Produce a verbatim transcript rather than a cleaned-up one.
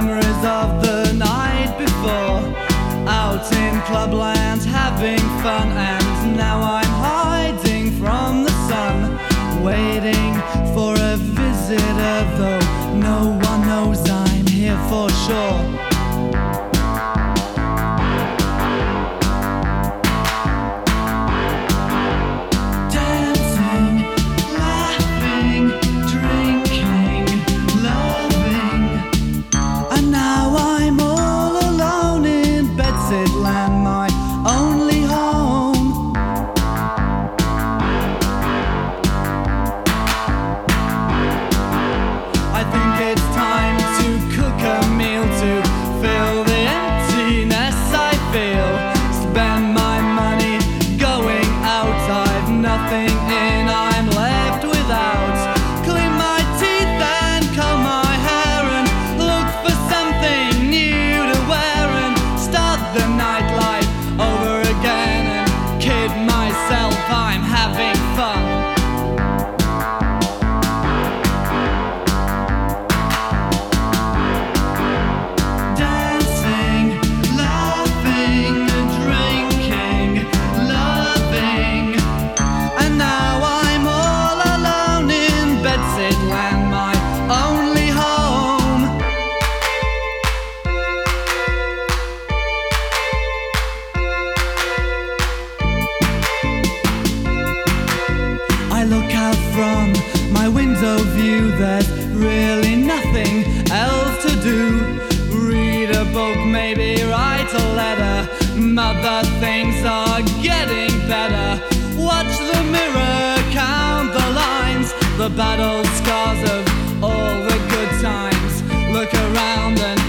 memories of the night before, out in clubland having fun, and now I'm hiding from the sun, waiting for a visitor, though no one knows I'm here for sure. Land, my only home. I think it's time to cook a meal to fill the emptiness I feel. Spend my money going out, I've nothing in, I'm left without. Clean my teeth and comb my hair and look for something new to wear and start the nightlife over again and kid myself I'm having fun. Dancing, laughing, drinking, loving, and now I'm all alone in Bedsidland, my only home. I look out from my window view, there's really nothing else to do. Read a book, maybe write a letter. Mother, things are getting better. Watch the mirror, count the lines, the battle scars of all the good times. Look around and